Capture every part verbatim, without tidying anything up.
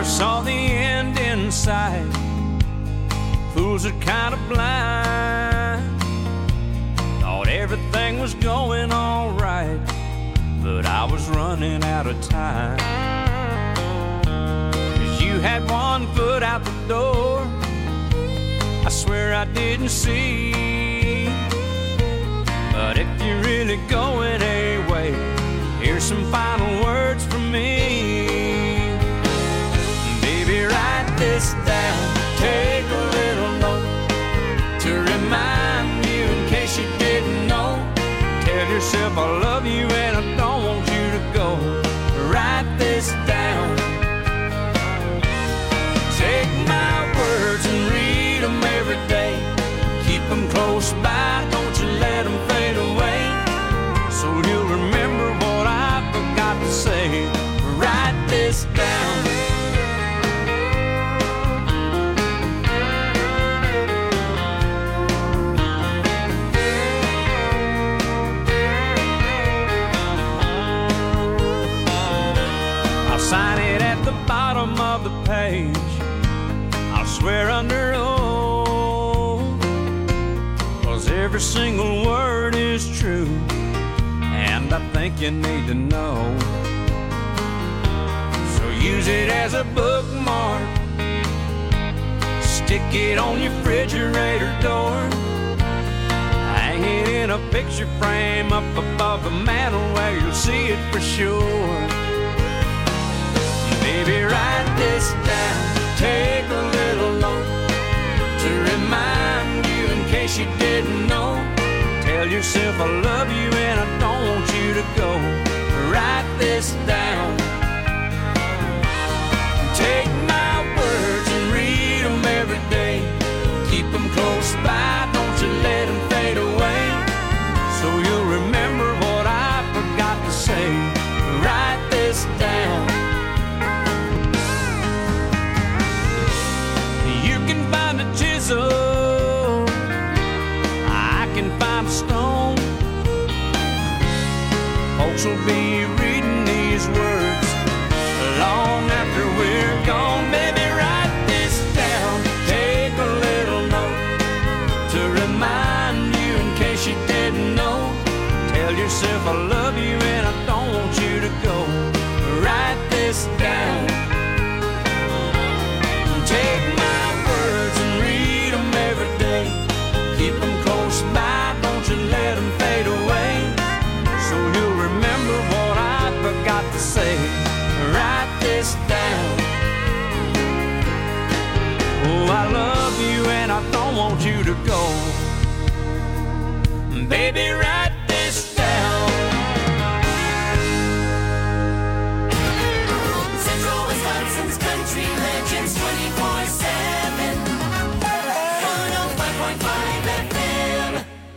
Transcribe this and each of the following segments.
saw the end in sight. Fools are kind of blind. Thought everything was going all right, but I was running out of time. 'Cause you had one foot out the door, I swear I didn't see. But if you're really going away, here's some final words from me. Baby, write this down, take a little note to remind you in case you didn't know. Tell yourself I love you and I don't want you to go. Write this down. Take my words and read them every day. Keep them close by, don't you let them fade away. So you'll remember what I forgot to say. Write this down. I'll sign it at the bottom of the page. I'll swear under oath, 'cause every single word is true, and I think you need to know. So use it as a bookmark, stick it on your refrigerator door, hang it in a picture frame up above the mantle where you'll see it for sure. Baby, write this down, take a little note to remind you in case you didn't know. Tell yourself I love you and I don't want you to go. Write this down. Take my words and read them every day. Keep them close by, don't you let them fade away. So you'll remember what I forgot to say. Write this down. You can find a chisel, I can find a stone. Folks will be reading these words long after we're gone. Baby, write this down, take a little note to remind you in case you didn't know. Tell yourself I love you and I don't want you to go. Write this down. Take my words and read them every day. Keep them close by, don't you let them fade away. So you'll remember what I forgot to say. Write this down. Oh, I love you and I don't want you to go. Baby, write this down. Central Wisconsin's country legends twenty-four seven. one oh five point five F M.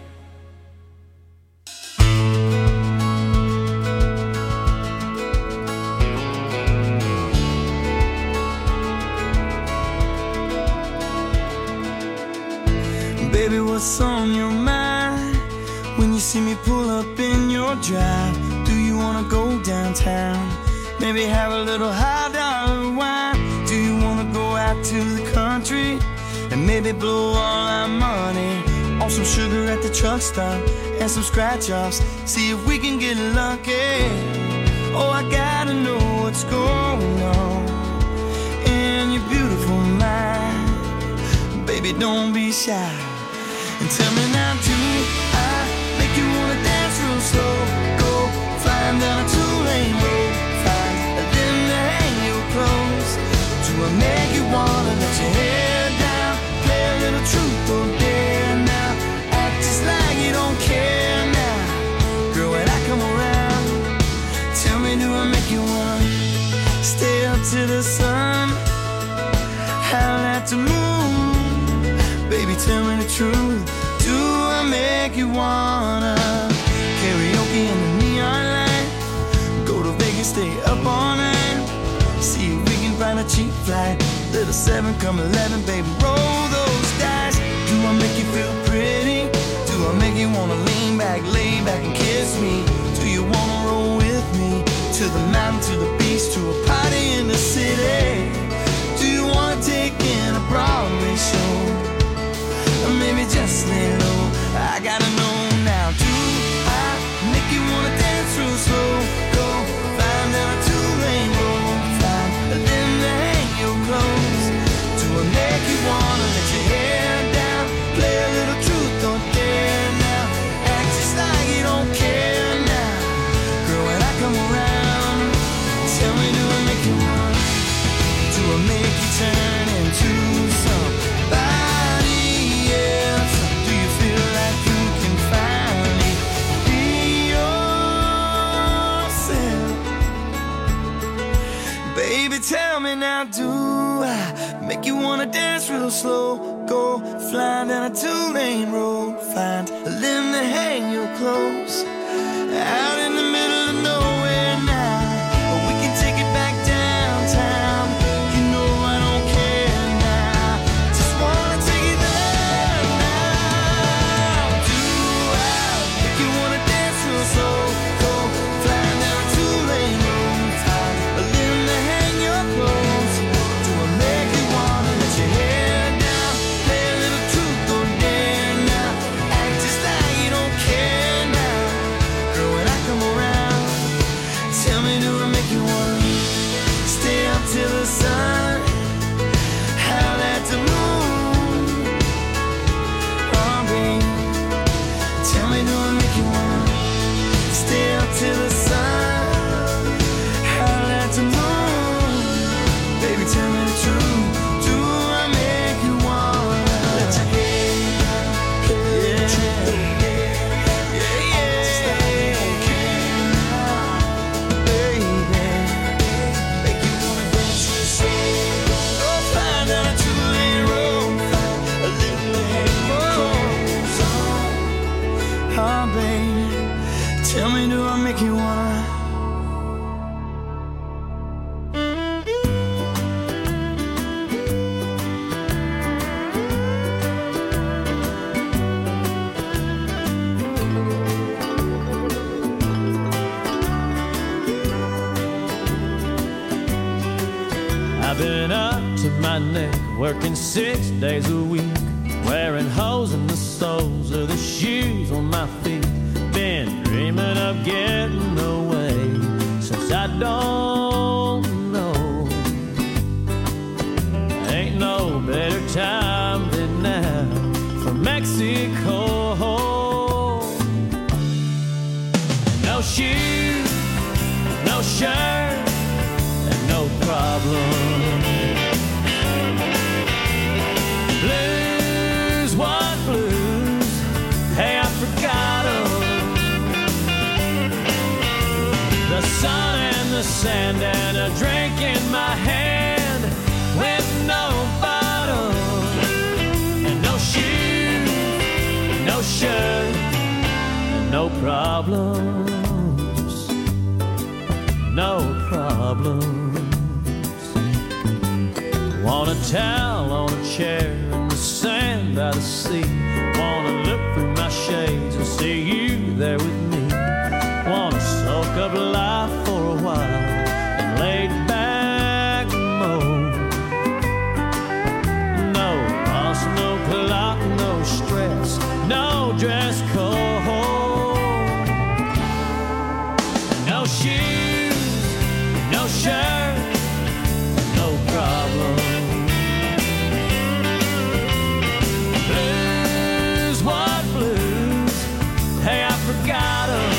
Baby, what's on your mind when you see me pull up in your drive? Do you wanna go downtown? Maybe have a little high dollar wine? Do you wanna go out to the country and maybe blow all our money on some sugar at the truck stop and some scratch offs? See if we can get lucky. Oh, I gotta know what's going on in your beautiful mind. Baby, don't be shy. And tell me now, do I make you wanna dance real slow? Go flying down a two-lane road, find a limb to hang your clothes. Do I make you wanna let your hair down, play a little truth or dare now? Act just like you don't care now. Girl, when I come around, tell me, do I make you wanna stay up to the sun, howl at the moon? Baby, tell me the truth. Do I make you wanna karaoke in the neon light? Go to Vegas, stay up all night. See if we can find a cheap flight. Little seven, come eleven, baby, roll those dice. Do I make you feel pretty? Do I make you wanna lean back, lay back and kiss me? Do you wanna roll with me to the mountain, to the beach, to a party in the city? me, do I make you want? Do I make you turn into somebody else? Do you feel like you can finally be yourself? Baby, tell me now, do I make you wanna dance real slow? Go flying down a two-lane road, find a limb to hang your clothes out in the middle of nowhere now. Or we can take it back downtown. You know I don't care now. Just wanna take it there now. Do I make you wanna dance real slow? Go flying down a two-lane road, find a limb to hang your clothes. Do I make you wanna let your hair down, play a little truth or dare now, act just like you don't care now? Girl, when I come around, tell me, do I make you wanna stay up till the sun, howl at the moon? Oh, babe, tell me, do I make you wanna stay up till the sun, howl at the moon? Baby, tell me the truth, do I make you wanna let your hair down, play a little truth or dare? Yeah, yeah, just like you don't care now, baby. Make you wanna dance real slow. Go flying down a two-lane road, find a little hang your clothes on. Oh, baby, tell me, do I make you wanna? I've been up to my neck, working six days a week, wearing holes in the soles of the shoes on my feet. Been dreaming of getting away since I don't know. Ain't no better time than now for Mexico. No shoes, no shirt, and no problem. Blues, what blues? Hey, I forgot 'em. The sun and the sand and a drink in my hand with no bottle and no shoes, no shirt, and no problems, no problems. Want a towel on a chair in the sand by the sea. Wanna look through my shades and see you there with me. Wanna soak up life for a while and lay back mode. No boss, no clock, no stress, no dress code. No shoes, no shirt, no problem. Blues, what blues? Hey, I forgot 'em.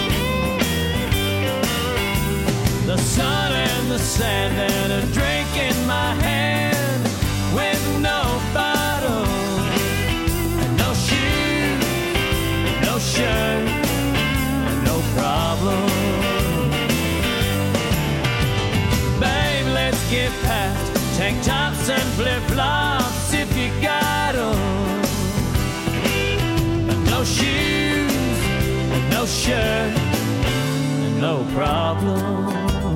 The sun and the sand and a drink in my hand with no bottle and no shoes, no shirt, and no problem. Babe, let's get past tank tops and flip-flops if you got 'em. No shoes, no shirt, no problems,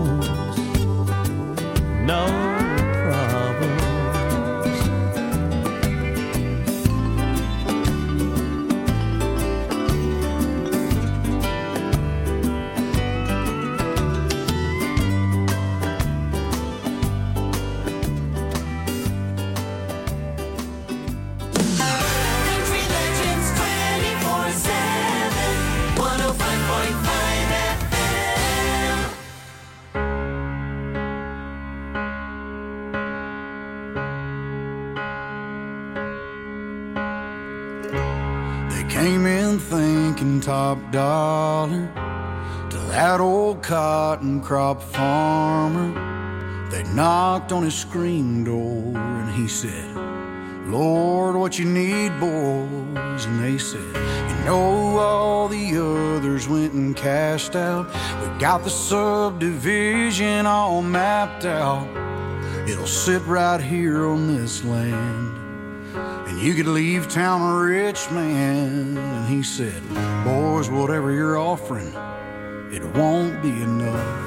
no problems. Country Legends twenty-four seven, one oh five point five F M. They came in thinking top dollar to that old cotton crop farmer. They knocked on his screen door and he said, Lord, what you need, boys? And they said, you know, all the others went and cashed out. We got the subdivision all mapped out. It'll sit right here on this land, and you could leave town a rich man. And he said, boys, whatever you're offering, it won't be enough.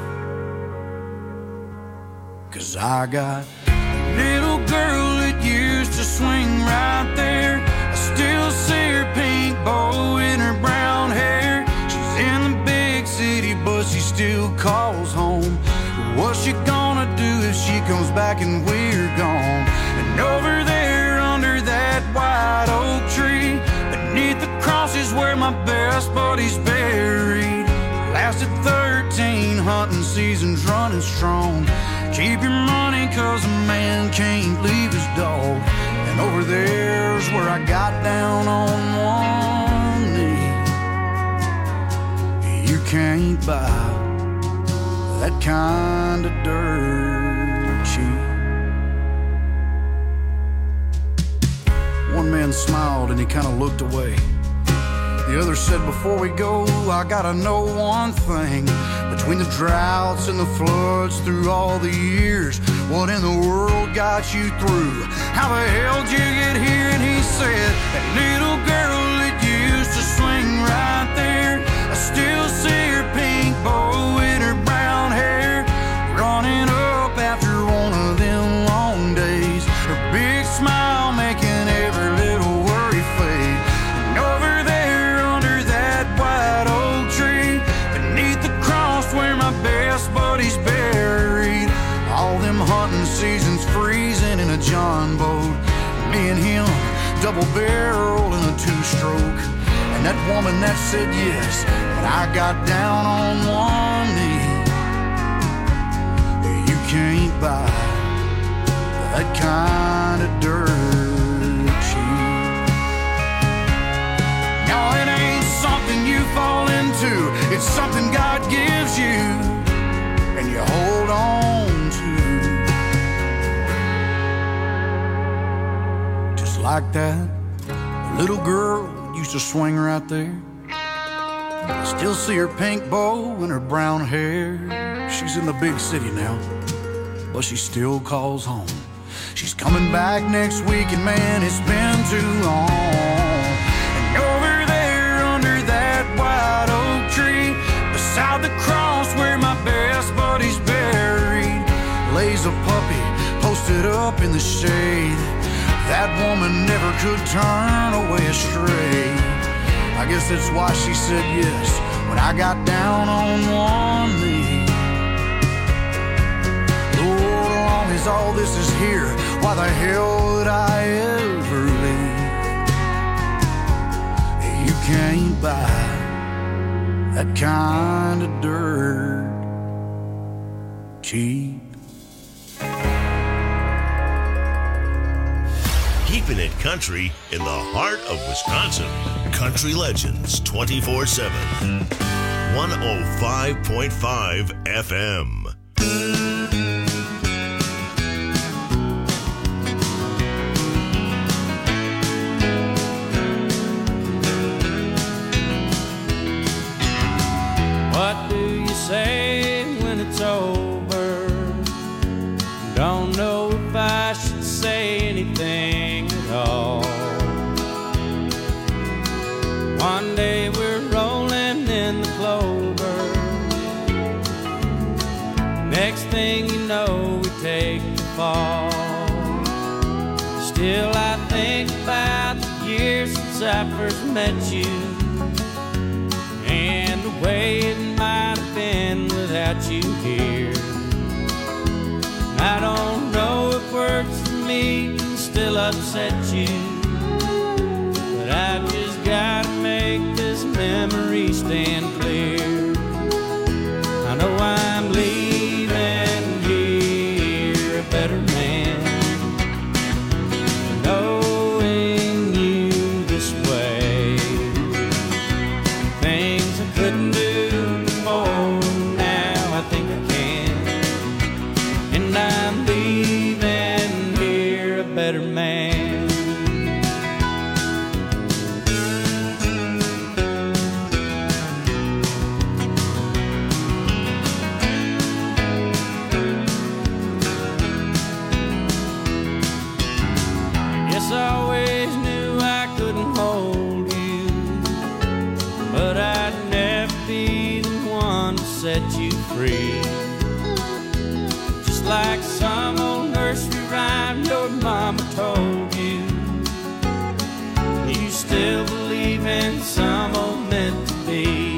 'Cause I got a little girl that used to swing right there. I still see her pink bow in her brown hair. She's in the big city, but she still calls home. What's she gonna do if she comes back and we're gone? And over there under that white oak tree, beneath the cross is where my best buddy's buried. Lasted thirteen hunting seasons running strong. Keep your money 'cause a man can't leave his dog. And over there's where I got down on one knee. You can't buy that kind of dirt cheap. One man smiled and he kind of looked away. The other said, before we go, I gotta know one thing. Between the droughts and the floods through all the years, what in the world got you through? How the hell did you get here? And he said, that little girl that used to swing right there, I still see her pink bow in her brown hair, running up after one of them long days, her big smile making every little worry fade. And over there under that white oak tree, beneath the cross where my best buddy's buried, all them hunting seasons freezing in a John boat, me and him double barrel in a two-stroke. And that woman that said yes, but I got down on one knee. You can't buy that kind of dirt cheap. No, it ain't something you fall into, it's something God gives you and you hold on to. Just like that little girl used to swing right there. I still see her pink bow and her brown hair. She's in the big city now, but she still calls home. She's coming back next week, and man, it's been too long. And over there under that white oak tree, beside the cross where my best buddy's buried, lays a puppy posted up in the shade. That woman never could turn away astray. I guess that's why she said yes when I got down on one knee. Lord, as long as all this is here, why the hell would I ever leave? You can't buy that kind of dirt cheap. Keeping it country in the heart of Wisconsin. Country Legends twenty-four seven. one oh five point five F M. What do you say when it's over? Don't know if I should say anything at all. One day we're rolling in the clover. Next thing you know, we take the fall. Still I think about the years since I first met you, and the way it might have been without you here. I don't know if words for me can still upset you, but I've just gotta make this memory stand clear. I know I'm leaving here a better man, knowing you this way. Things I couldn't do more better man. Yes, I always knew I couldn't hold you, but I'd never be the one to set you free. Just like some old nursery rhyme your mama told you, you still believe in some old meant to be.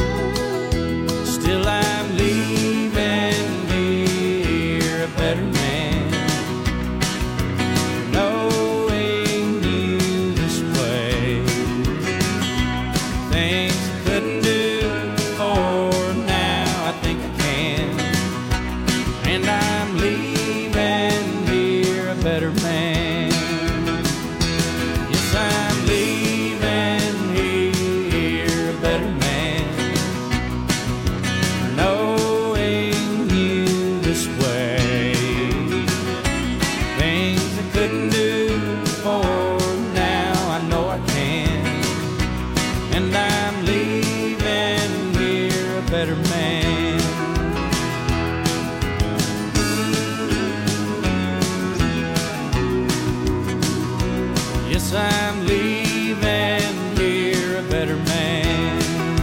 Still I'm leaving here a better man. I'm leaving here a better man.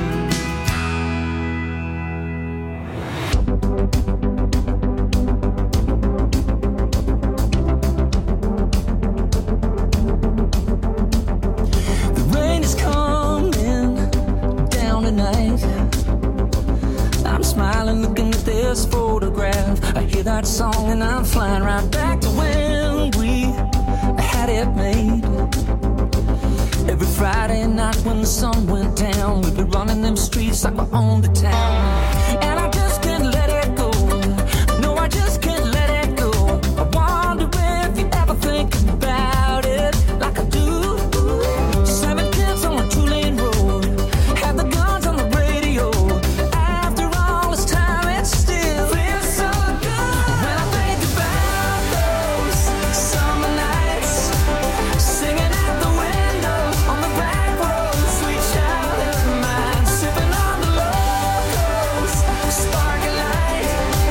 The rain is coming down tonight. I'm smiling looking at this photograph. I hear that song and I'm flying right back to when we had it made. Every Friday night when the sun went down, we'd be running them streets like we owned the town. And I just can't let it go. No, I just can't let it go. I wonder if you ever think about it like I do. Seven kids on a two-lane road, had the guns on the radio. After all this time, it still feels so good. When I think about those summer nights, singing out the window on the back road, sweet childhood of mine, sipping on the locals, sparking light.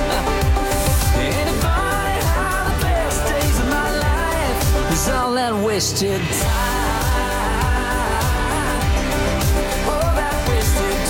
Anybody how the best days of my life is all that wasted time. All that wasted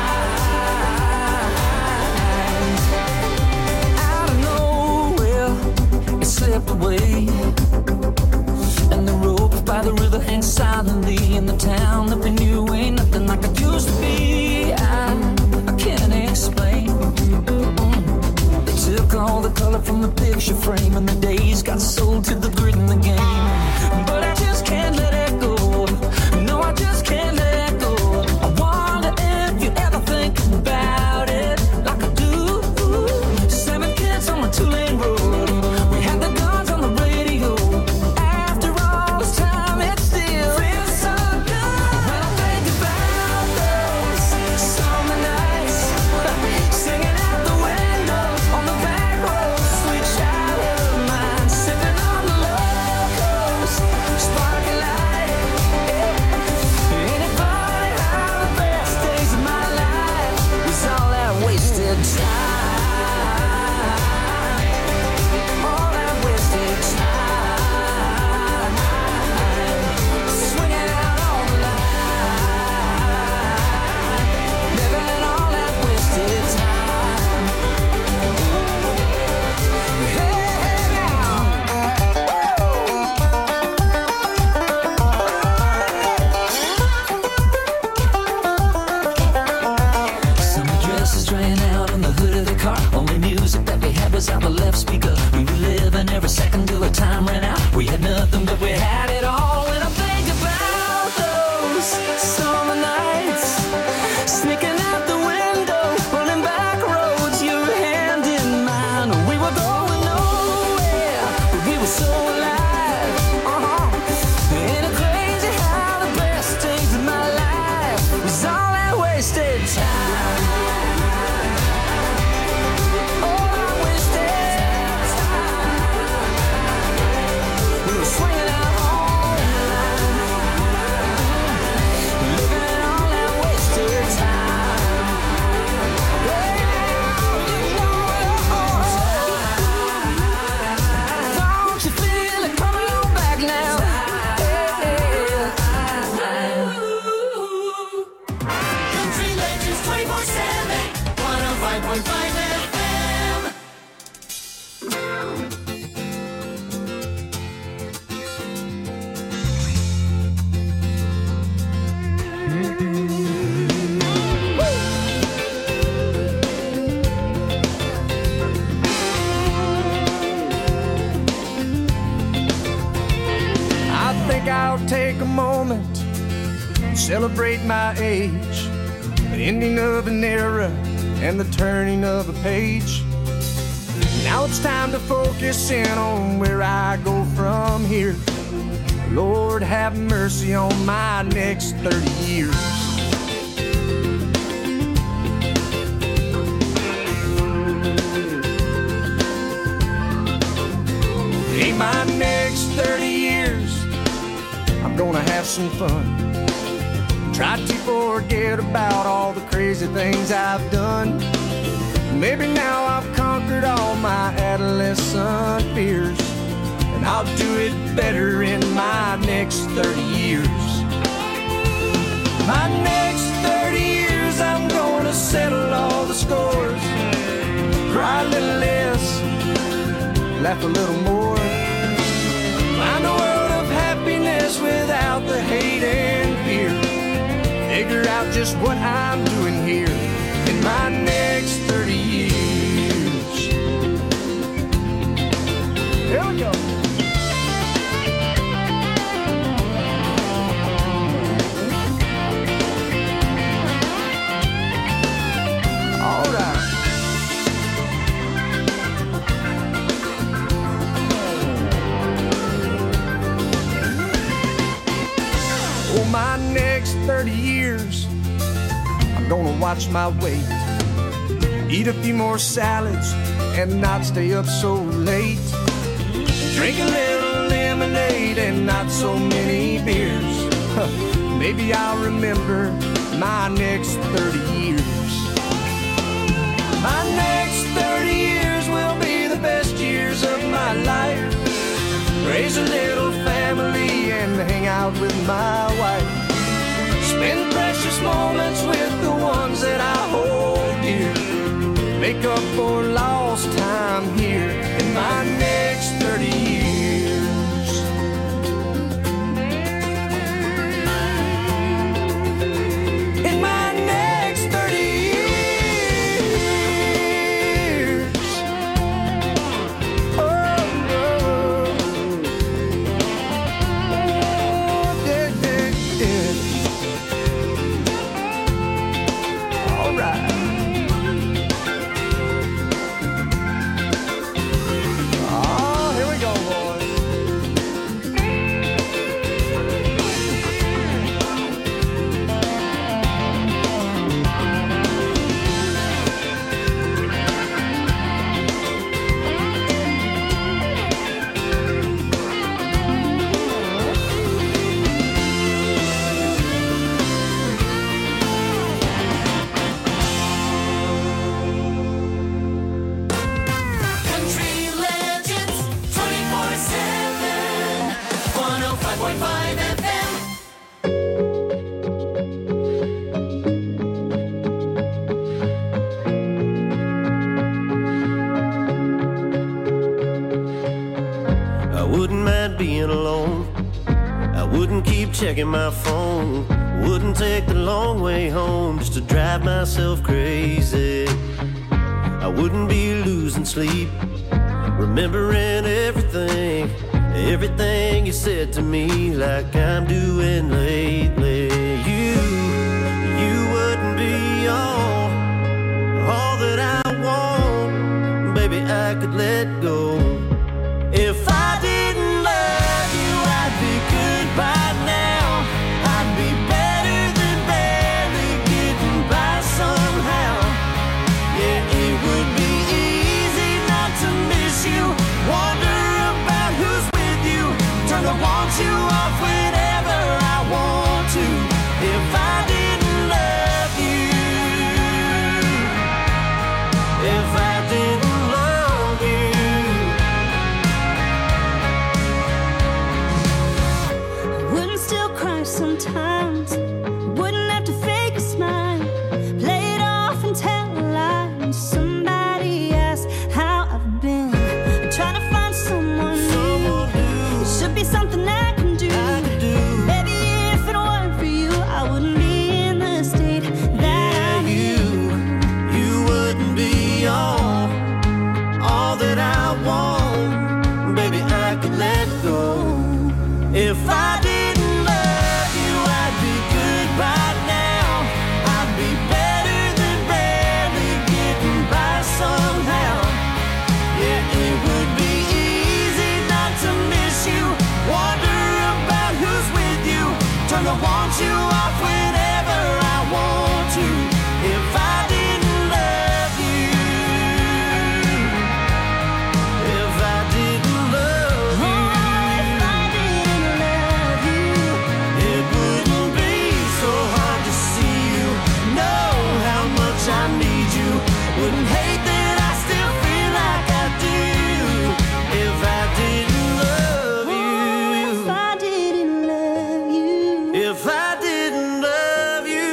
time. Out of nowhere, it slipped away. And the rope by the river hangs silently in the town that we knew ain't nothing like it used to be. I, I can't explain. Mm. They took all the color from the picture frame, and the days got sold to the grid in the game. But I just can't let it go. No, I just can't let it go. I wonder if you ever think about it like I do. Seven kids on a two-lane road, we had the guns on the radio. After all this time, it still feels so good. When I think about those summer nights, singing out the window on the back road, sweet childhood of mine, sipping on the locals, sparking light. Anybody how the best days of my life was all that wasted time. All that wasted time. Swinging out on the line, living all that wasted time. Hey, now. Summer dresses drying out on the hood of the car. Only music that we had was out the left speaker. We were living every second till the time ran out. We had nothing, but we had it all. When I think about those summer nights, sneaking out the window, running back roads, your hand in mine. We were going nowhere, but we were so alive. Uh-huh. Ain't it crazy how the best days of my life was all that wasted time. All that wasted time. I'll take a moment to celebrate my age, the ending of an era and the turning of a page. Now it's time to focus in on where I go from here. Lord, have mercy on my next thirty years. In my next thirty years, I'm gonna have some fun. Try to forget about all the crazy things I've done. Maybe now I've conquered all my adolescent fears, and I'll do it better in my next thirty years. My next thirty years, I'm gonna settle all the scores, cry a little less, laugh a little more, find a world of happiness without the hate and fear, figure out just what I'm doing here in my next thirty years. Here we go. All right. Oh, my next thirty years, I'm gonna watch my weight, eat a few more salads and not stay up so late, drink a little lemonade and not so many beers. Maybe I'll remember my next thirty years. My next thirty years will be the best years of my life. Raise a little family and hang out with my wife. Spend precious moments with the ones that I hold dear. Make up for lost time here in my next thirty years. In my next thirty years. Oh, oh. Yeah, yeah, yeah. All right. Oh, here we go, boys. Country Legends twenty-four seven, one oh five point five F M. I wouldn't mind being alone. I wouldn't keep checking my phone. Wouldn't take the long way home just to drive myself crazy. I wouldn't be losing sleep, remembering everything, everything you said to me, like I'm doing lately. You, you wouldn't be all, all that I want. Baby, I could let go. If I didn't love you, I'd be good by now. I'd be better than barely getting by somehow. Yeah, it would be easy not to miss you, wonder about who's with you, turn the want you off whenever I want to. If I didn't love you, if I didn't love you. Wouldn't still cry sometimes. Wouldn't have to fake a smile. Play it off and tell a lie. When somebody asks how I've been, I'm trying to find someone new. It should be something I can do. Baby, if it weren't for you, I wouldn't be in the state that I'm You, you wouldn't be all, all that I want. Baby, I could let go. If I didn't you off whenever I want to. If I didn't love you, if I didn't love you, oh, if I didn't love you, it wouldn't be so hard to see you, know how much I need you, wouldn't hate that I still feel like I do. If I didn't love you, oh, if I didn't love you, if I didn't love you,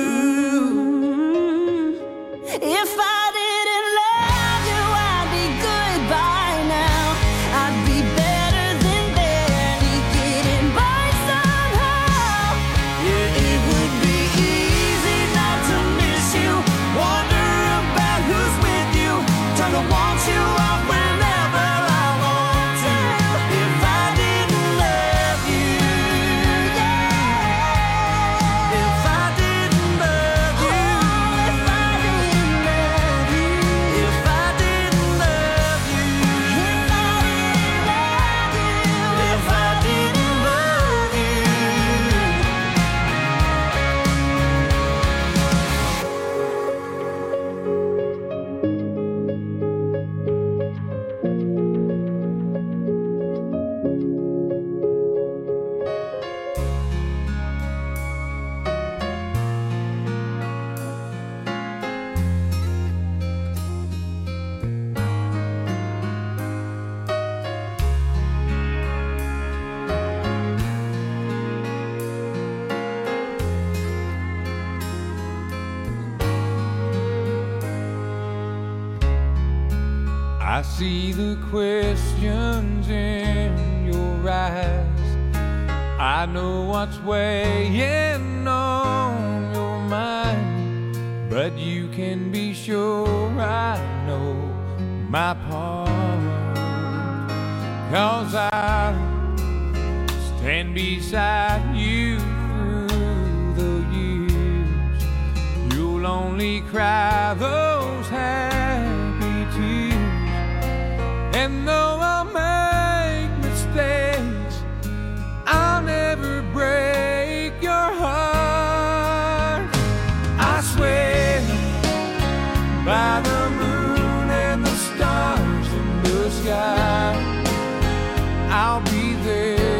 if I didn't love you, I'd be good by now. I'd be better than barely getting by somehow. Yeah, it would be easy not to miss you, wonder about who's with you, try to want you off whenever I want to. If I didn't love you, yeah. If I didn't love you, oh, if I didn't love you, if I didn't love you, if I didn't love you, if I didn't love you. I see the questions in your eyes. I know what's weighing on your mind, but you can be sure I know my part. 'Cause I stand beside you through the years. You'll only cry those happy tears. And though I'll make mistakes, I'll never break your heart. I swear by the moon and the stars in the sky, I'll be there.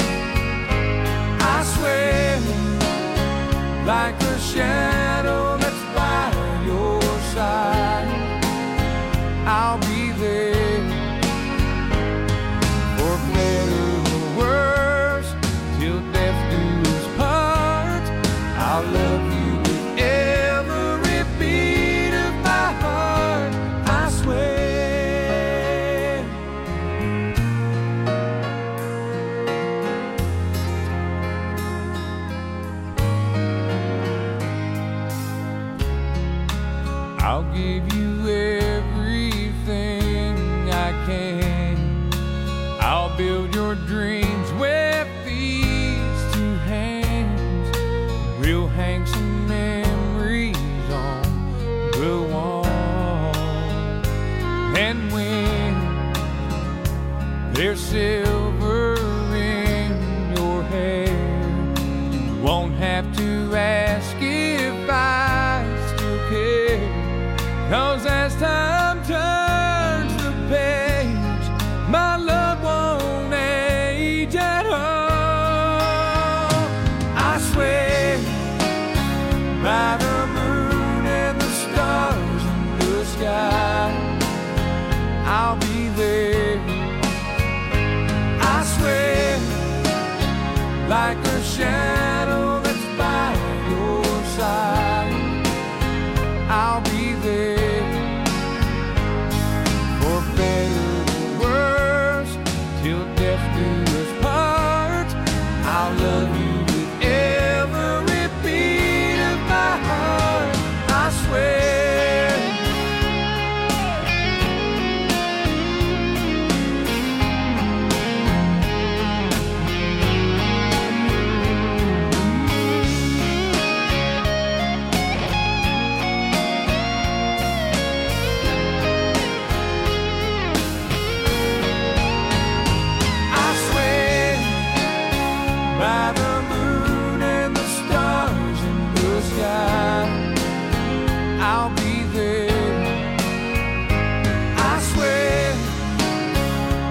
I swear like a shadow that's by your side, I'll be there. For better or worse, till death do us part, I'll love you with every beat of my heart. I swear. I'll give you everything I can. I'll build your dreams with these two hands. We'll hang some memories on the wall. And when there's silver in your hair, you won't have to ask if I still care. 'Cause as time turns the page, my love won't age at all. I swear by the moon and the stars in the sky, I'll be there. I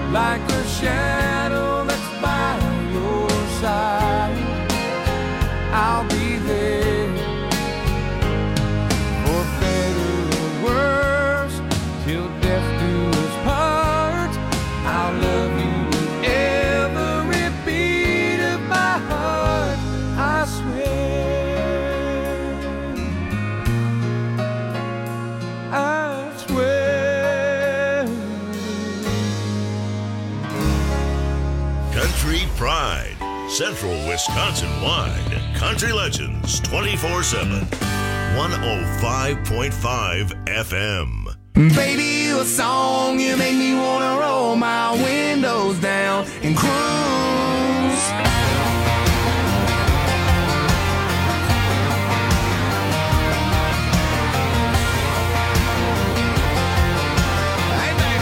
like a shadow that's by your side. I'll be there for better or worse, till death do us part. I'll love you with every beat of my heart, I swear, I swear. Country Pride, Central Wisconsin wide. Country Legends twenty-four seven. one oh five point five F M. Baby, you a song, you make me wanna roll my windows down and cruise. Hey, baby.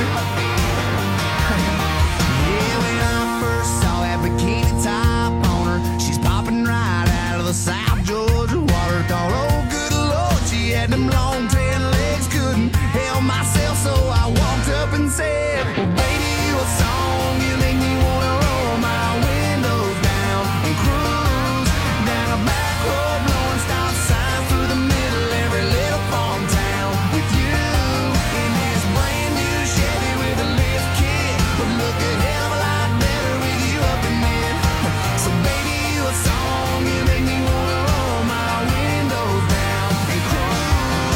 Yeah, when I first saw that bikini top on her, she's popping right out of the South Georgia water. Thought, oh, good Lord, she had them long tan legs, couldn't help myself, so I walked up and said, well, baby, you a song, you make me wanna roll my windows down and cruise down a back road, blowing stop signs through the middle every little farm town with you in this brand new Chevy with a lift kit, would look a hell of a lot better with you up in it. So baby, you a song, you make me wanna roll my windows down and cruise.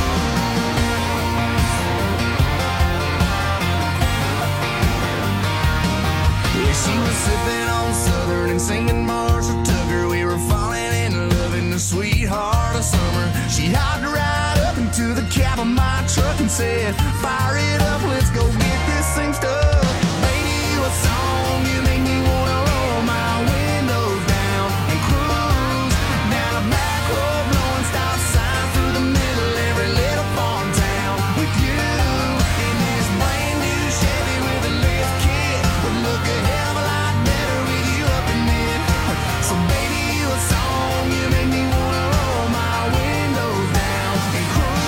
Yeah, she was sipping on Southern and singing Marshall Tucker. We were falling in love in the sweetheart of summer. She hopped right up into the cab of my truck and said, fire it up, let's go get this thing stuck. Baby, you a song, you make me wanna roll my windows down and cruise down a back road, blowing stop signs through the middle every little farm town with you in this brand new Chevy with a lift kit, would look a hell of a lot better with you up in it. So baby, you a song, you make me wanna roll my windows down and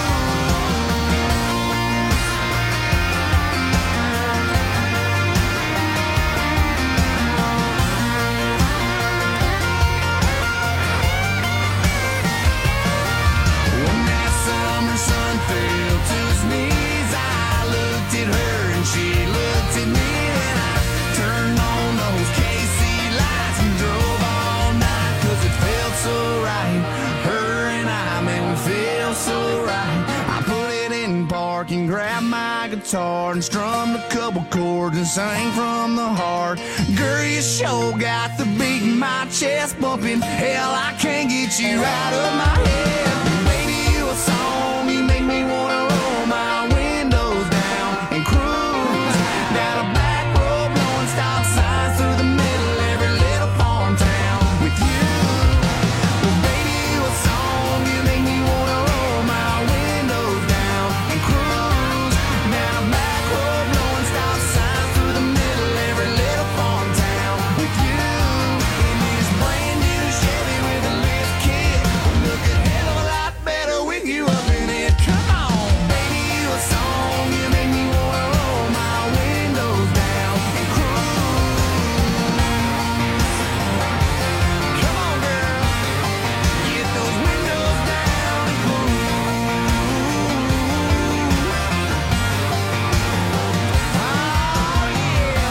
when that summer sun fell to his knees, I looked at her and she looked at me, and I turned on those K C lights and drove all night, cause it felt so right. Her and I, man, we feel so right. I put it in park and grabbed my guitar and strummed a couple chords and sang from the heart. Girl, you sure got the beat in my chest bumping. Hell, I can't get you out of my head. Baby, you a song, you make me wanna roll my windows down and cruise down a back road, blowing stop signs through the middle every little farm town with you. Well, baby, you a song, you make me wanna roll my windows down and cruise down a back road, blowing stop signs through the middle every little farm town with you in this brand new Chevy with a lift kit, would look a hell of a lot better with you up in it. Come on, baby, you a song, you make me wanna roll my windows down and cruise. Come on, girl, get those windows down and cruise. Oh, yeah.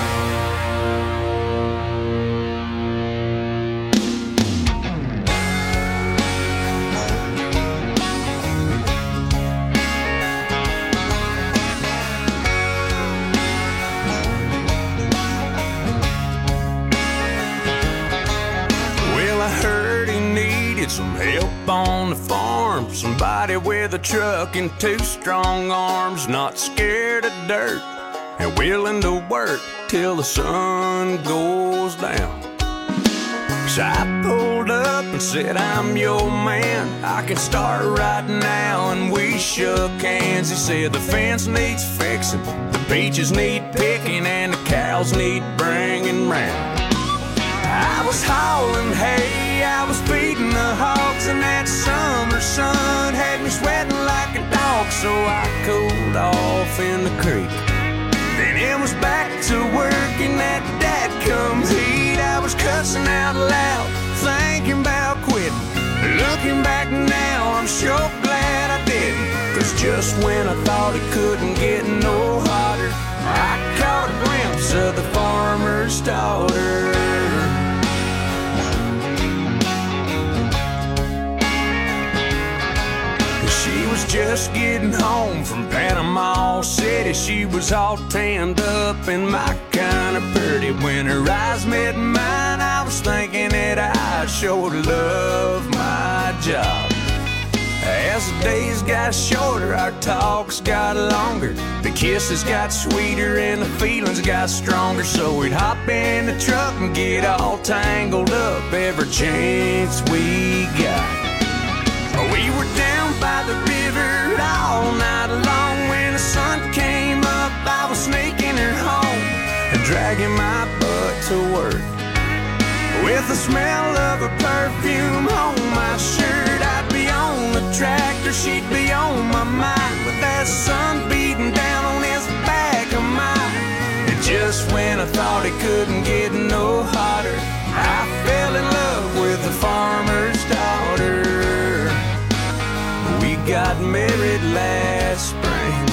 Well, I heard he needed some help on the farm. Somebody with a truck and two strong arms, not scared of dirt and willing to work till the sun goes down. So I pulled up and said, I'm your man, I can start right now. And we shook hands. He said the fence needs fixing, the peaches need picking, and the cows need bringing round. I was hauling hay, I was feeding the hogs, and that summer sun had me sweating like a dog. So I cooled off in the creek, then it was back to work, and just when I thought it couldn't get no hotter, I caught a glimpse of the farmer's daughter. She was just getting home from Panama City. She was all tanned up and my kind of pretty. When her eyes met mine, I was thinking that I sure love my job. As the days got shorter, our talks got longer. The kisses got sweeter and the feelings got stronger. So we'd hop in the truck and get all tangled up every chance we got. We were down by the river all night long. When the sun came up, I was sneaking her home and dragging my butt to work. With the smell of her perfume on my shirt, I'd be on the tractor, she'd be on my mind, with that sun beating down on this back of mine. And just when I thought it couldn't get no hotter, I fell in love with the farmer's daughter. We got married last spring.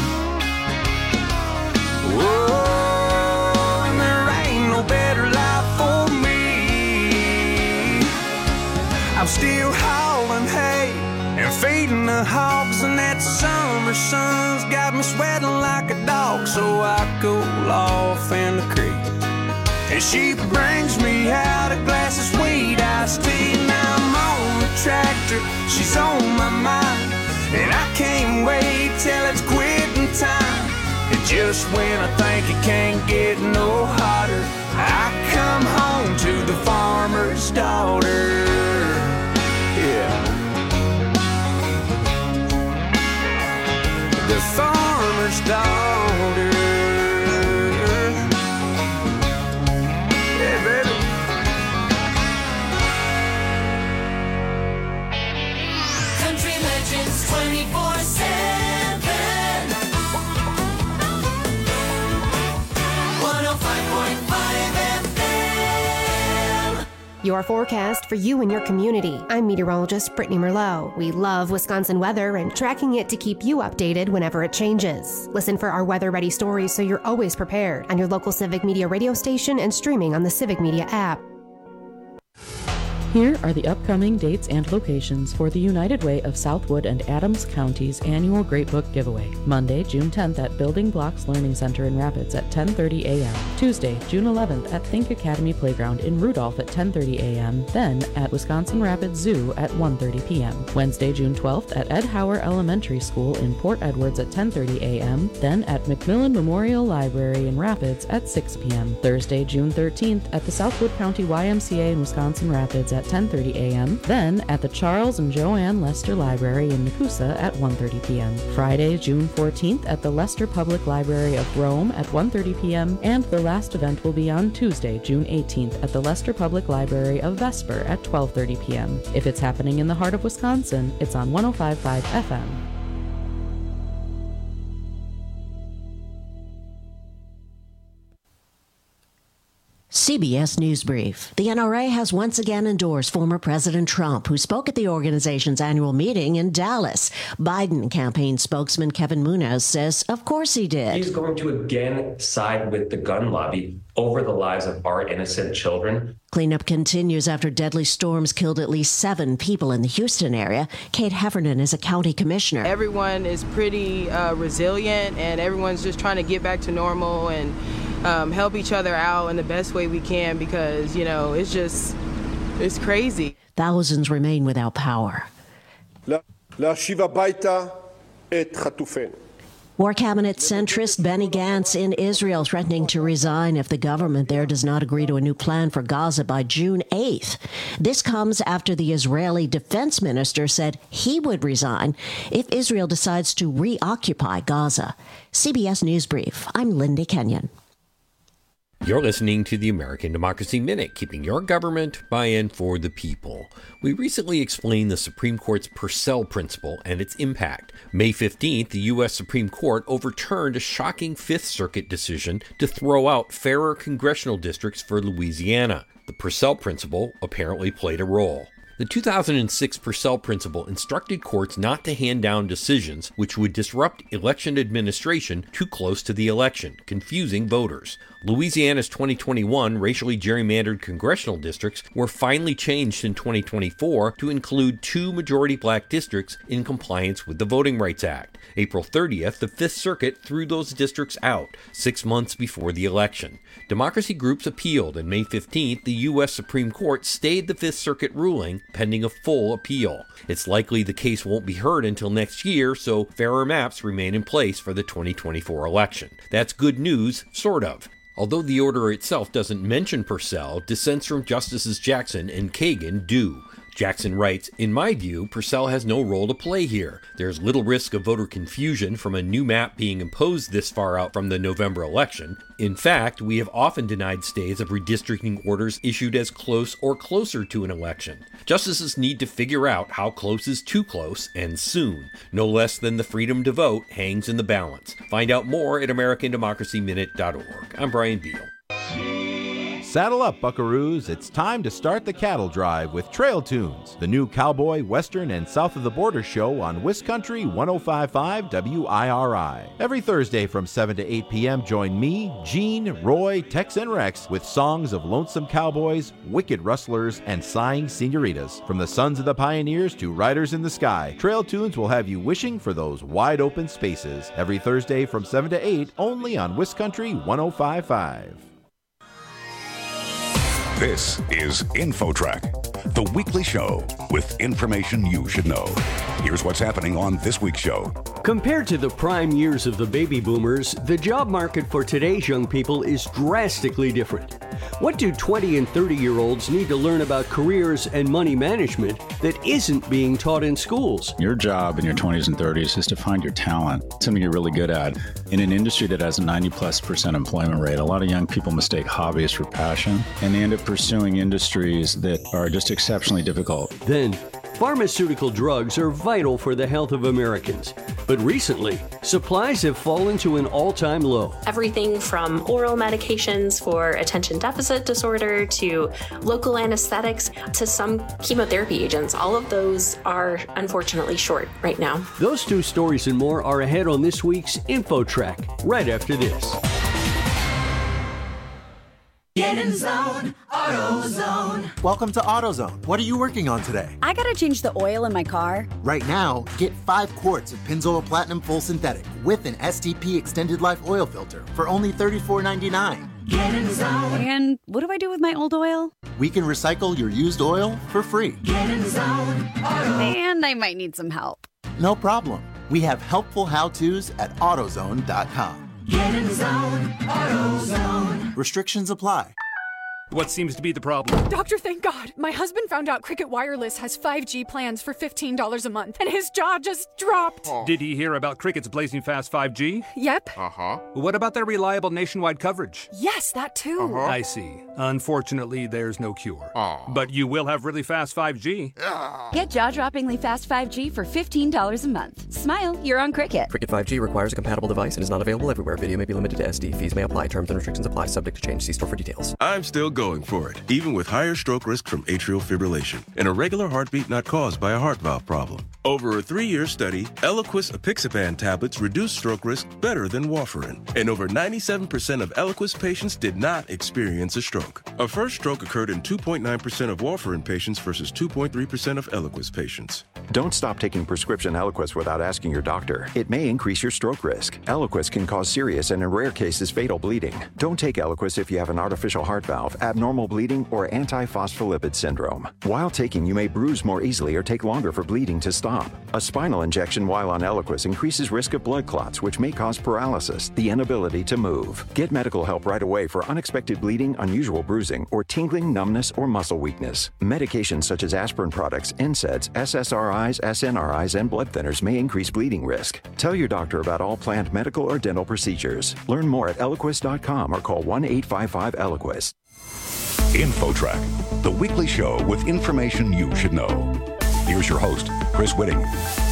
Whoa, and there ain't no better life for me. I'm still hauling hay and feeding the hogs, and that summer sun's got me sweating like a dog. So I cool off in the creek, and she brings me out a glass of sweet iced tea. Now I'm on the tractor, she's on my mind, and I can't wait till it's quitting time. And just when I think it can't get no hotter, I come home to the farmer's daughter. Yeah. The farmer's daughter. Yeah, baby. Country Legends twenty-four seven. one oh five point five F M. Your forecast for you and your community. I'm meteorologist Brittany Merlot. We love Wisconsin weather and tracking it to keep you updated whenever it changes. Listen for our weather-ready stories so you're always prepared on your local Civic Media radio station and streaming on the Civic Media app. Here are the upcoming dates and locations for the United Way of Southwood and Adams County's annual Great Book Giveaway. Monday, June tenth at Building Blocks Learning Center in Rapids at ten thirty a.m. Tuesday, June eleventh at Think Academy Playground in Rudolph at ten thirty a.m. Then at Wisconsin Rapids Zoo at one thirty p.m. Wednesday, June twelfth at Ed Hauer Elementary School in Port Edwards at ten thirty a.m. Then at Macmillan Memorial Library in Rapids at six p.m. Thursday, June thirteenth at the Southwood County Y M C A in Wisconsin Rapids at ten thirty a.m. Then at the Charles and Joanne Lester Library in Nakusa at one thirty p.m. Friday, June fourteenth at the Lester Public Library of Rome at one thirty p.m. And the last event will be on Tuesday, June eighteenth at the Lester Public Library of Vesper at twelve thirty p.m. If it's happening in the heart of Wisconsin, it's on one oh five point five F M. C B S News Brief. The N R A has once again endorsed former President Trump, who spoke at the organization's annual meeting in Dallas. Biden campaign spokesman Kevin Munoz says, of course he did. He's going to again side with the gun lobby over the lives of our innocent children. Cleanup continues after deadly storms killed at least seven people in the Houston area. Kate Heffernan is a county commissioner. Everyone is pretty uh, resilient, and everyone's just trying to get back to normal and Um, help each other out in the best way we can, because, you know, it's just, it's crazy. Thousands remain without power. War Cabinet centrist Benny Gantz in Israel threatening to resign if the government there does not agree to a new plan for Gaza by June eighth. This comes after the Israeli defense minister said he would resign if Israel decides to reoccupy Gaza. C B S News Brief. I'm Linda Kenyon. You're listening to the American Democracy Minute, keeping your government by-in for the people. We recently explained the Supreme Court's Purcell Principle and its impact. May fifteenth, the U S Supreme Court overturned a shocking Fifth Circuit decision to throw out fairer congressional districts for Louisiana. The Purcell Principle apparently played a role. The two thousand six Purcell principle instructed courts not to hand down decisions which would disrupt election administration too close to the election, confusing voters. Louisiana's twenty twenty-one racially gerrymandered congressional districts were finally changed in twenty twenty-four to include two majority black districts in compliance with the Voting Rights Act. April thirtieth, the Fifth Circuit threw those districts out, six months before the election. Democracy groups appealed, and May fifteenth, the U S Supreme Court stayed the Fifth Circuit ruling pending a full appeal. It's likely the case won't be heard until next year, so fairer maps remain in place for the twenty twenty-four election. That's good news, sort of. Although the order itself doesn't mention Purcell, dissents from Justices Jackson and Kagan do. Jackson writes, "In my view, Purcell has no role to play here. There's little risk of voter confusion from a new map being imposed this far out from the November election. In fact, we have often denied stays of redistricting orders issued as close or closer to an election. Justices need to figure out how close is too close, and soon. No less than the freedom to vote hangs in the balance." Find out more at American Democracy Minute dot org. I'm Brian Beal. Saddle up, buckaroos. It's time to start the cattle drive with Trail Tunes, the new cowboy, western, and south of the border show on Wiscountry one oh five point five W I R I. Every Thursday from seven to eight p.m., join me, Gene, Roy, Tex, and Rex with songs of lonesome cowboys, wicked rustlers, and sighing senoritas. From the sons of the pioneers to riders in the sky, Trail Tunes will have you wishing for those wide open spaces. Every Thursday from seven to eight, only on Wiscountry one oh five point five. This is InfoTrack, the weekly show with information you should know. Here's what's happening on this week's show. Compared to the prime years of the baby boomers, the job market for today's young people is drastically different. What do twenty and thirty-year-olds need to learn about careers and money management that isn't being taught in schools? Your job in your twenties and thirties is to find your talent, something you're really good at. In an industry that has a ninety plus percent employment rate, a lot of young people mistake hobbies for passion, and they end up pursuing industries that are just exceptionally difficult. Then, pharmaceutical drugs are vital for the health of Americans. But recently, supplies have fallen to an all-time low. Everything from oral medications for attention deficit disorder to local anesthetics to some chemotherapy agents. All of those are unfortunately short right now. Those two stories and more are ahead on this week's InfoTrack, right after this. Get in zone, AutoZone. Welcome to AutoZone. What are you working on today? I gotta change the oil in my car. Right now, get five quarts of Pennzoil Platinum Full Synthetic with an S T P Extended Life Oil Filter for only thirty-four ninety-nine. Get in zone. And what do I do with my old oil? We can recycle your used oil for free. Get in zone, Auto. And I might need some help. No problem. We have helpful how-tos at AutoZone dot com. Get in zone, AutoZone. Restrictions apply. What seems to be the problem? Doctor, thank God. My husband found out Cricket Wireless has five G plans for fifteen dollars a month, and his jaw just dropped. Oh. Did he hear about Cricket's blazing fast five G? Yep. Uh-huh. What about their reliable nationwide coverage? Yes, that too. Uh-huh. I see. Unfortunately, there's no cure. Aww. But you will have really fast five G. Get jaw-droppingly fast five G for fifteen dollars a month. Smile, you're on Cricket. Cricket five G requires a compatible device and is not available everywhere. Video may be limited to S D. Fees may apply. Terms and restrictions apply. Subject to change. See store for details. I'm still going for it, even with higher stroke risk from atrial fibrillation, an irregular heartbeat not caused by a heart valve problem. Over a three-year study, Eliquis apixaban tablets reduced stroke risk better than warfarin, and over ninety-seven percent of Eliquis patients did not experience a stroke. A first stroke occurred in two point nine percent of warfarin patients versus two point three percent of Eliquis patients. Don't stop taking prescription Eliquis without asking your doctor. It may increase your stroke risk. Eliquis can cause serious and in rare cases fatal bleeding. Don't take Eliquis if you have an artificial heart valve, abnormal bleeding, or antiphospholipid syndrome. While taking, you may bruise more easily or take longer for bleeding to stop. A spinal injection while on Eliquis increases risk of blood clots, which may cause paralysis, the inability to move. Get medical help right away for unexpected bleeding, unusual bruising, or tingling, numbness, or muscle weakness. Medications such as aspirin products, N SAIDs, S S R Is, S N R Is, and blood thinners may increase bleeding risk. Tell your doctor about all planned medical or dental procedures. Learn more at Eliquis dot com or call one eight five five Eliquis. InfoTrack, the weekly show with information you should know. Here's your host, Chris Whitting.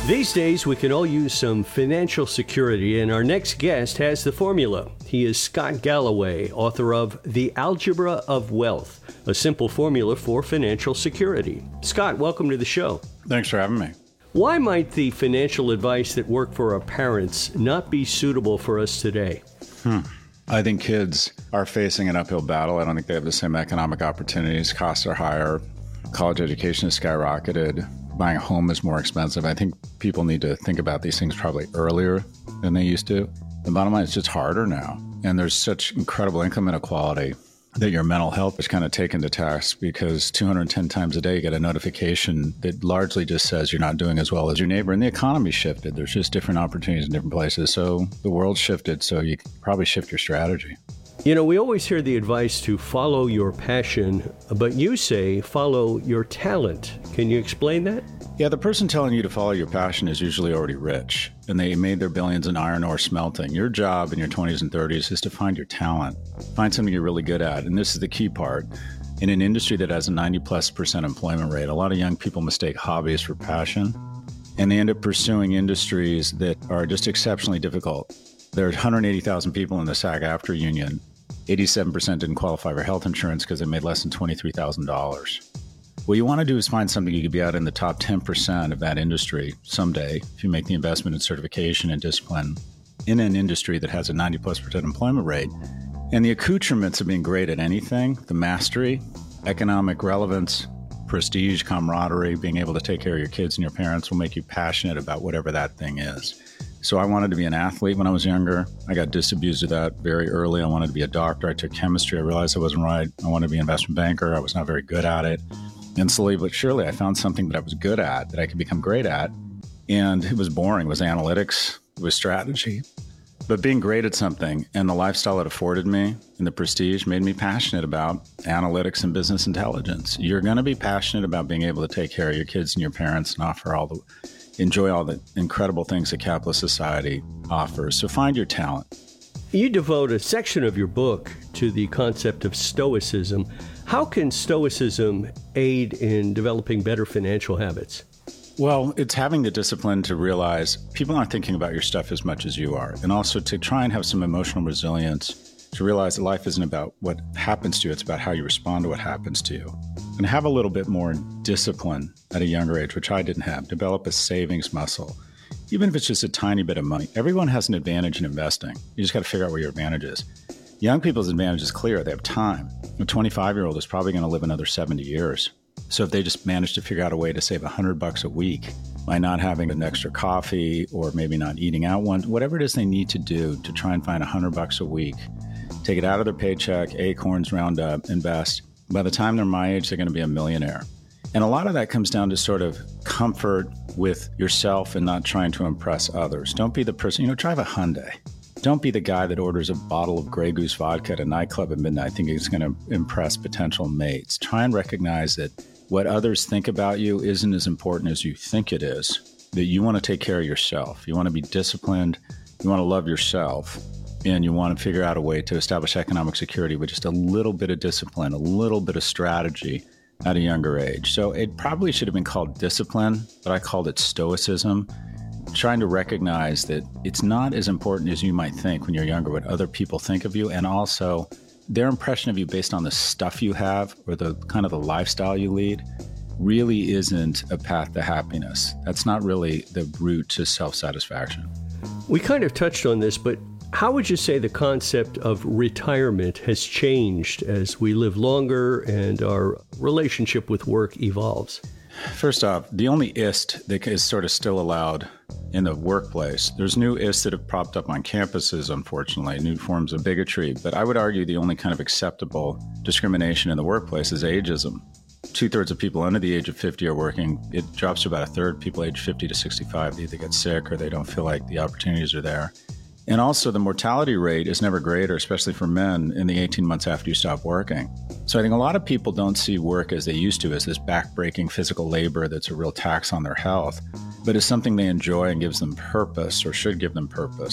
These days, we can all use some financial security, and our next guest has the formula. He is Scott Galloway, author of The Algebra of Wealth, a simple formula for financial security. Scott, welcome to the show. Thanks for having me. Why might the financial advice that worked for our parents not be suitable for us today? Hmm. I think kids are facing an uphill battle. I don't think they have the same economic opportunities. Costs are higher. College education has skyrocketed. Buying a home is more expensive. I think people need to think about these things probably earlier than they used to. The bottom line, it's just harder now. And there's such incredible income inequality that your mental health is kind of taken to task, because two hundred ten times a day you get a notification that largely just says you're not doing as well as your neighbor. And the economy shifted. There's just different opportunities in different places. So the world shifted. So you probably shift your strategy. You know, we always hear the advice to follow your passion, but you say follow your talent. Can you explain that? Yeah, the person telling you to follow your passion is usually already rich, and they made their billions in iron ore smelting. Your job in your twenties and thirties is to find your talent, find something you're really good at. And this is the key part. In an industry that has a ninety plus percent employment rate, a lot of young people mistake hobbies for passion, and they end up pursuing industries that are just exceptionally difficult. There are one hundred eighty thousand people in the SAG-AFTRA union. eighty-seven percent didn't qualify for health insurance because they made less than twenty-three thousand dollars. What you want to do is find something you could be out in the top ten percent of that industry someday if you make the investment in certification and discipline in an industry that has a ninety plus percent employment rate. And the accoutrements of being great at anything, the mastery, economic relevance, prestige, camaraderie, being able to take care of your kids and your parents will make you passionate about whatever that thing is. So I wanted to be an athlete when I was younger. I got disabused of that very early. I wanted to be a doctor. I took chemistry. I realized I wasn't right. I wanted to be an investment banker. I was not very good at it. And slowly but surely, I found something that I was good at, that I could become great at. And it was boring. It was analytics. It was strategy. But being great at something and the lifestyle it afforded me and the prestige made me passionate about analytics and business intelligence. You're going to be passionate about being able to take care of your kids and your parents and offer all the, enjoy all the incredible things that capitalist society offers. So find your talent. You devote a section of your book to the concept of stoicism. How can stoicism aid in developing better financial habits? Well, it's having the discipline to realize people aren't thinking about your stuff as much as you are, and also to try and have some emotional resilience, to realize that life isn't about what happens to you, it's about how you respond to what happens to you. And have a little bit more discipline at a younger age, which I didn't have. Develop a savings muscle, even if it's just a tiny bit of money. Everyone has an advantage in investing. You just got to figure out where your advantage is. Young people's advantage is clear. They have time. A twenty-five-year-old is probably going to live another seventy years. So if they just manage to figure out a way to save one hundred bucks a week by not having an extra coffee or maybe not eating out one, whatever it is they need to do to try and find one hundred bucks a week, take it out of their paycheck, Acorns, Roundup, invest. By the time they're my age, they're going to be a millionaire. And a lot of that comes down to sort of comfort with yourself and not trying to impress others. Don't be the person, you know, drive a Hyundai. Don't be the guy that orders a bottle of Grey Goose vodka at a nightclub at midnight thinking it's going to impress potential mates. Try and recognize that what others think about you isn't as important as you think it is, that you want to take care of yourself. You want to be disciplined. You want to love yourself. And you want to figure out a way to establish economic security with just a little bit of discipline, a little bit of strategy at a younger age. So it probably should have been called discipline, but I called it stoicism. Trying to recognize that it's not as important as you might think when you're younger, what other people think of you, and also their impression of you based on the stuff you have or the kind of the lifestyle you lead really isn't a path to happiness. That's not really the route to self-satisfaction. We kind of touched on this, but how would you say the concept of retirement has changed as we live longer and our relationship with work evolves? First off, the only ist that is sort of still allowed in the workplace, there's new ists that have popped up on campuses, unfortunately, new forms of bigotry. But I would argue the only kind of acceptable discrimination in the workplace is ageism. Two-thirds of people under the age of fifty are working. It drops to about a third. People age fifty to sixty-five, they either get sick or they don't feel like the opportunities are there. And also the mortality rate is never greater, especially for men, in the eighteen months after you stop working. So I think a lot of people don't see work as they used to, as this back-breaking physical labor that's a real tax on their health, but as something they enjoy and gives them purpose or should give them purpose.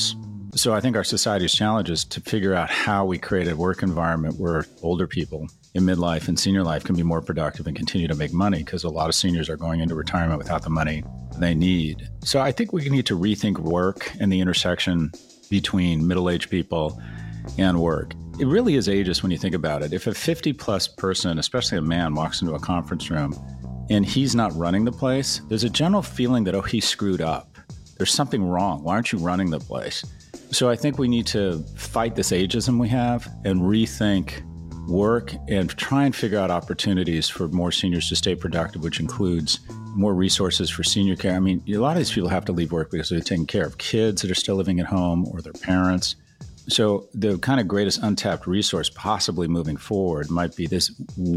So I think our society's challenge is to figure out how we create a work environment where older people in midlife and senior life can be more productive and continue to make money, because a lot of seniors are going into retirement without the money they need. So I think we need to rethink work and the intersection between middle-aged people and work. It really is ageist when you think about it. If a fifty-plus person, especially a man, walks into a conference room and he's not running the place, there's a general feeling that, oh, he screwed up. There's something wrong. Why aren't you running the place? So I think we need to fight this ageism we have and rethink work and try and figure out opportunities for more seniors to stay productive, which includes more resources for senior care. I mean, a lot of these people have to leave work because they're taking care of kids that are still living at home or their parents. So the kind of greatest untapped resource possibly moving forward might be this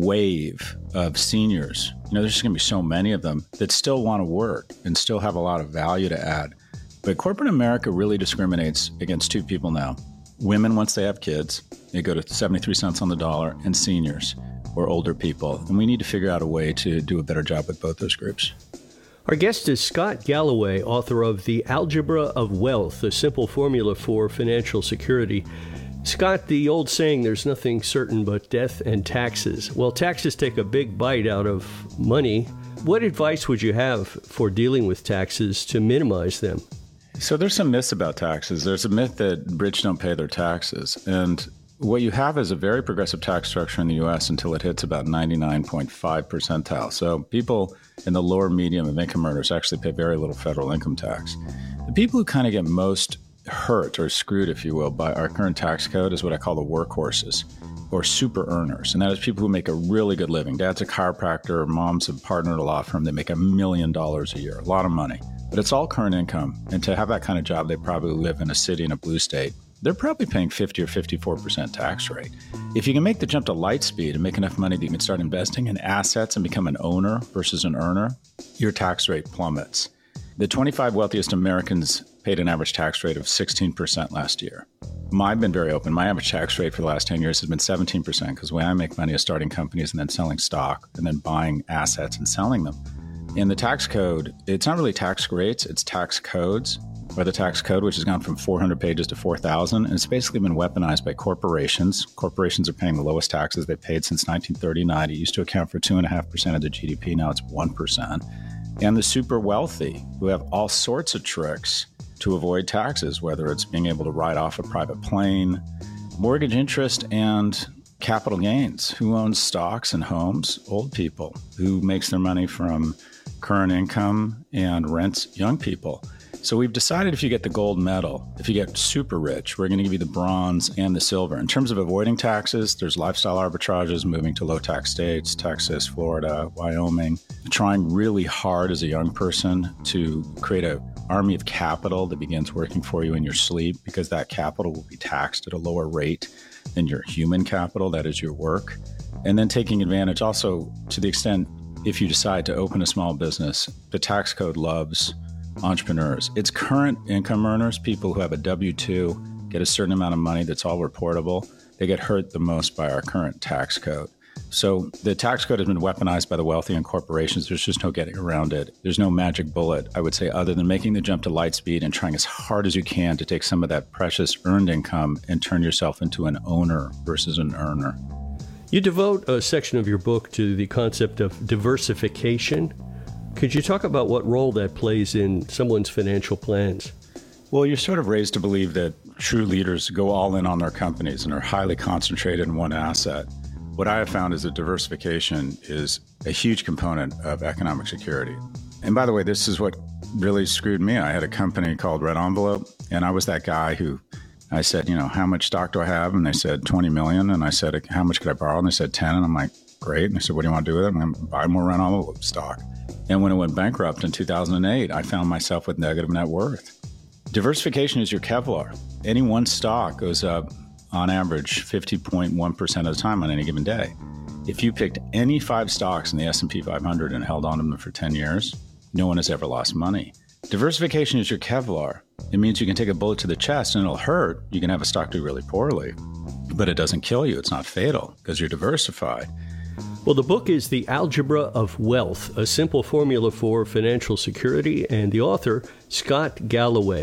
wave of seniors. You know, there's just going to be so many of them that still want to work and still have a lot of value to add. But corporate America really discriminates against two people now. Women, once they have kids, they go to seventy-three cents on the dollar, and seniors or older people. And we need to figure out a way to do a better job with both those groups. Our guest is Scott Galloway, author of The Algebra of Wealth, a simple formula for financial security. Scott, the old saying, there's nothing certain but death and taxes. Well, taxes take a big bite out of money. What advice would you have for dealing with taxes to minimize them? So there's some myths about taxes. There's a myth that rich don't pay their taxes. And what you have is a very progressive tax structure in the U S until it hits about ninety-nine point five percentile. So people in the lower medium of income earners actually pay very little federal income tax. The people who kind of get most hurt or screwed, if you will, by our current tax code is what I call the workhorses or super earners. And that is people who make a really good living. Dad's a chiropractor, mom's a partner at a law firm. They make a million dollars a year, a lot of money. But it's all current income. And to have that kind of job, they probably live in a city in a blue state. They're probably paying fifty or fifty-four percent tax rate. If you can make the jump to Lightspeed and make enough money that you can start investing in assets and become an owner versus an earner, your tax rate plummets. The twenty-five wealthiest Americans paid an average tax rate of sixteen percent last year. I've been very open. My average tax rate for the last ten years has been seventeen percent because the way I make money is starting companies and then selling stock and then buying assets and selling them. In the tax code, it's not really tax rates, it's tax codes. Or the tax code, which has gone from four hundred pages to four thousand, and it's basically been weaponized by corporations. Corporations are paying the lowest taxes they've paid since nineteen thirty-nine. It used to account for two point five percent of the G D P. Now it's one percent. And the super wealthy, who have all sorts of tricks to avoid taxes, whether it's being able to write off a private plane, mortgage interest, and capital gains. Who owns stocks and homes? Old people. Who makes their money from current income and rents? Young people. So we've decided if you get the gold medal, if you get super rich, we're going to give you the bronze and the silver. In terms of avoiding taxes, there's lifestyle arbitrages, moving to low-tax states, Texas, Florida, Wyoming, trying really hard as a young person to create an army of capital that begins working for you in your sleep, because that capital will be taxed at a lower rate than your human capital, that is your work. And then taking advantage also to the extent, if you decide to open a small business, the tax code loves entrepreneurs. It's current income earners, people who have a W two, get a certain amount of money that's all reportable. They get hurt the most by our current tax code. So the tax code has been weaponized by the wealthy and corporations. There's just no getting around it. There's no magic bullet, I would say, other than making the jump to Lightspeed and trying as hard as you can to take some of that precious earned income and turn yourself into an owner versus an earner. You devote a section of your book to the concept of diversification. Could you talk about what role that plays in someone's financial plans? Well, you're sort of raised to believe that true leaders go all in on their companies and are highly concentrated in one asset. What I have found is that diversification is a huge component of economic security. And by the way, this is what really screwed me. I had a company called Red Envelope, and I was that guy who, I said, you know, how much stock do I have? And they said twenty million. And I said, how much could I borrow? And they said ten. And I'm like, great. And they said, what do you want to do with it? I'm going to buy more Red Envelope stock. And when it went bankrupt in two thousand eight, I found myself with negative net worth. Diversification is your Kevlar. Any one stock goes up on average fifty point one percent of the time on any given day. If you picked any five stocks in the S and P five hundred and held on to them for ten years, no one has ever lost money. Diversification is your Kevlar. It means you can take a bullet to the chest and it'll hurt. You can have a stock do really poorly, but it doesn't kill you. It's not fatal because you're diversified. Well, the book is The Algebra of Wealth, a simple formula for financial security, and the author, Scott Galloway.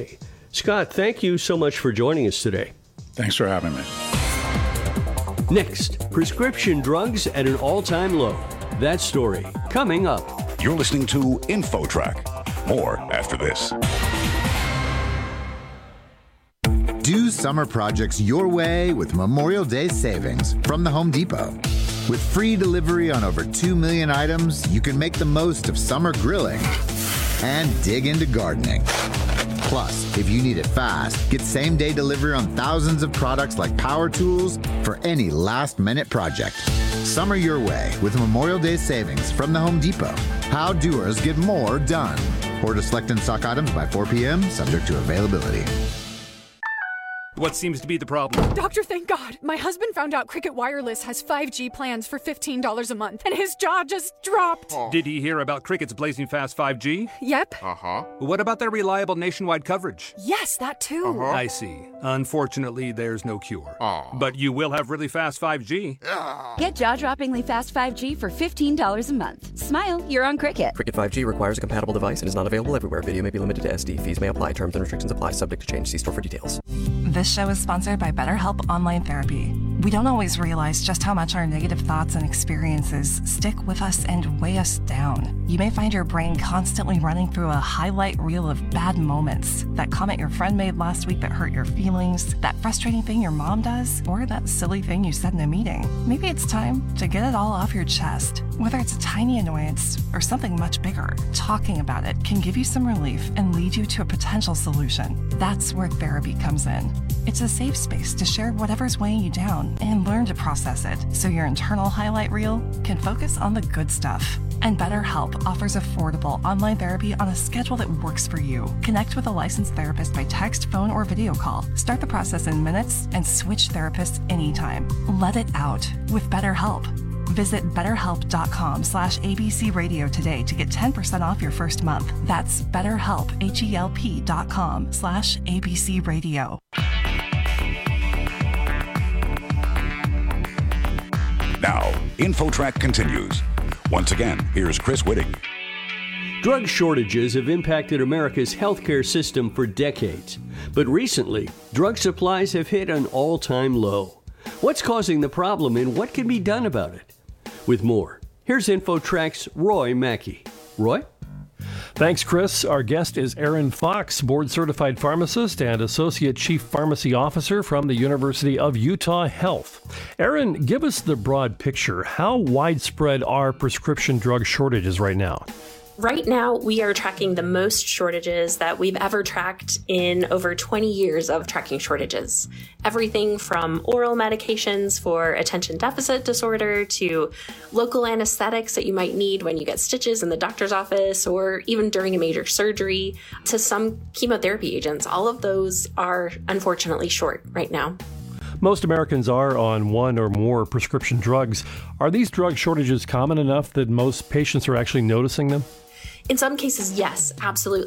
Scott, thank you so much for joining us today. Thanks for having me. Next, prescription drugs at an all-time low. That story coming up. You're listening to InfoTrack. More after this. Do summer projects your way with Memorial Day savings from the Home Depot. With free delivery on over two million items, you can make the most of summer grilling and dig into gardening. Plus, if you need it fast, get same-day delivery on thousands of products like power tools for any last-minute project. Summer your way with Memorial Day savings from the Home Depot. How doers get more done. Order select in-stock items by four p.m., subject to availability. What seems to be the problem? Doctor, thank God. My husband found out Cricket Wireless has five G plans for fifteen dollars a month, and his jaw just dropped. Did he hear about Cricket's blazing fast five G? Yep. Uh-huh. What about their reliable nationwide coverage? Yes, that too. Uh-huh. I see. Unfortunately, there's no cure. Aww. But you will have really fast five G. Get jaw-droppingly fast five G for fifteen dollars a month. Smile, you're on Cricket. Cricket five G requires a compatible device and is not available everywhere. Video may be limited to S D. Fees may apply. Terms and restrictions apply. Subject to change. See store for details. This show is sponsored by BetterHelp Online Therapy. We don't always realize just how much our negative thoughts and experiences stick with us and weigh us down. You may find your brain constantly running through a highlight reel of bad moments. That comment your friend made last week that hurt your feelings, that frustrating thing your mom does, or that silly thing you said in a meeting. Maybe it's time to get it all off your chest. Whether it's a tiny annoyance or something much bigger, talking about it can give you some relief and lead you to a potential solution. That's where therapy comes in. It's a safe space to share whatever's weighing you down and learn to process it so your internal highlight reel can focus on the good stuff. And BetterHelp offers affordable online therapy on a schedule that works for you. Connect with a licensed therapist by text, phone, or video call. Start the process in minutes and switch therapists anytime. Let it out with BetterHelp. Visit betterhelp.com slash ABC radio today to get ten percent off your first month. That's betterhelp, H-E-L-P dot com slash ABC radio. Now, InfoTrack continues. Once again, here's Chris Whitting. Drug shortages have impacted America's healthcare system for decades. But recently, drug supplies have hit an all-time low. What's causing the problem and what can be done about it? With more, here's InfoTrack's Roy Mackey. Roy? Thanks, Chris. Our guest is Aaron Fox, board-certified pharmacist and Associate Chief Pharmacy Officer from the University of Utah Health. Aaron, give us the broad picture. How widespread are prescription drug shortages right now? Right now, we are tracking the most shortages that we've ever tracked in over twenty years of tracking shortages. Everything from oral medications for attention deficit disorder to local anesthetics that you might need when you get stitches in the doctor's office or even during a major surgery to some chemotherapy agents. All of those are unfortunately short right now. Most Americans are on one or more prescription drugs. Are these drug shortages common enough that most patients are actually noticing them? In some cases, yes, absolutely.